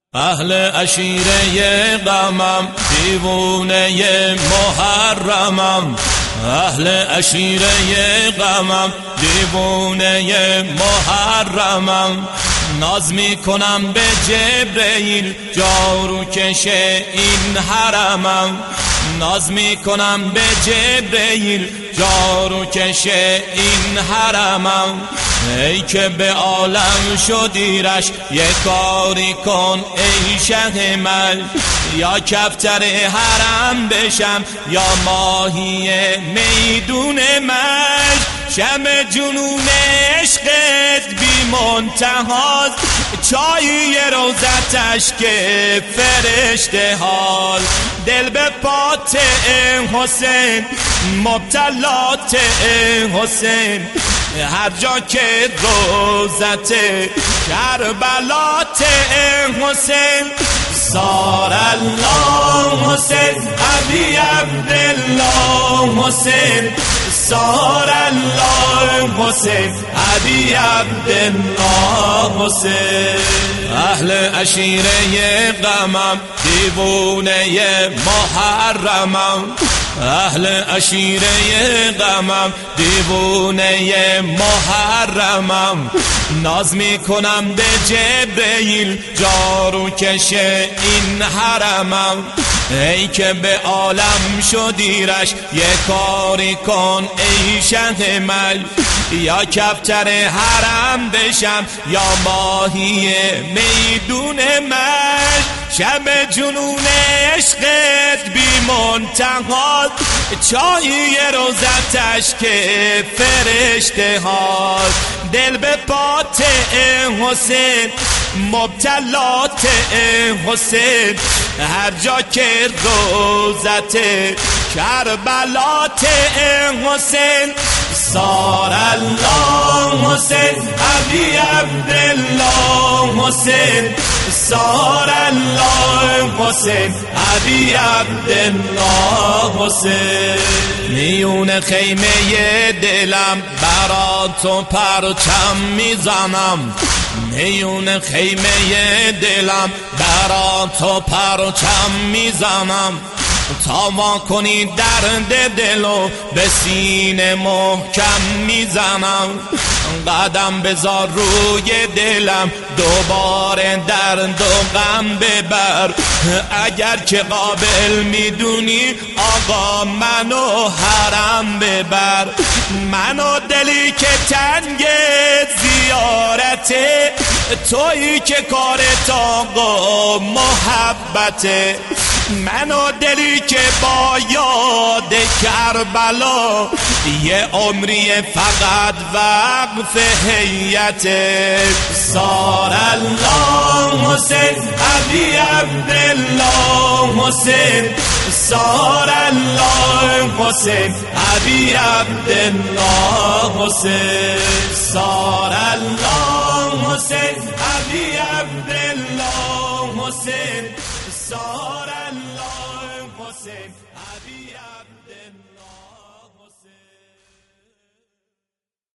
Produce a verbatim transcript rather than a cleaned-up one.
اهل عشیره غمم دیوونه محرمم، اهل عشیره غمم دیوونه محرمم. ناز میکنم به جبرئیل جارو کش این حرمم، ناز میکنم به جبرئیل جارو کش این حرمم. ای که به عالم شدیرش یک کاری کن ای شه مل، یا کفتر حرم بشم یا ماهی میدون مل. شمع جنون عشقت بی منتهاست، چای روزتش که فرشته حال. دل به پات حسین مبتلات حسین، هر جا که روزت کربلات حسین. صار الله حسین ابی عبدالله حسین، صار الله حسین ابی عبدالله حسین. اهل عشیره غمم دیوونه محرمم، اهل عشیره غمم دیوونه محرمم. ناز میکنم به جبرئیل جارو کش این حرمم. ای که به عالم شدیرش یک کاری کن ای شه مل، یا کفتر حرم بشم یا ماهی میدون مل. شمع جنون عشقت بی منتهاست، چای روزتش که فرشته هاست. دل به پات حسین مبتلات حسین، هر جا که روزت کربلات حسین. صار الله حسین ابی عبدالله حسین، صار الله حسین ابی عبدالله حسین. میون خیمه دلم برا تو پرچم میزنم، میون خیمه دلم برا تو پرچم میزنم. تا ما کنی درد دلو به سینه محکم میزنم. قدم بذار روی دلم دوباره درد و غم ببر، اگر که قابل میدونی آقا منو حرم ببر. منو دلی که تنگ زیارته، تویی که کارت آقا محبته. منو دلی که با یاد کربلا یه عمری فقط وقف هیته. صار الله حسین ابی عبدالله حسین، صار الله حسین ابی عبدالله حسین، صار الله حسین ابی عبدالله حسین، صار الله حسین ابی عبدالله.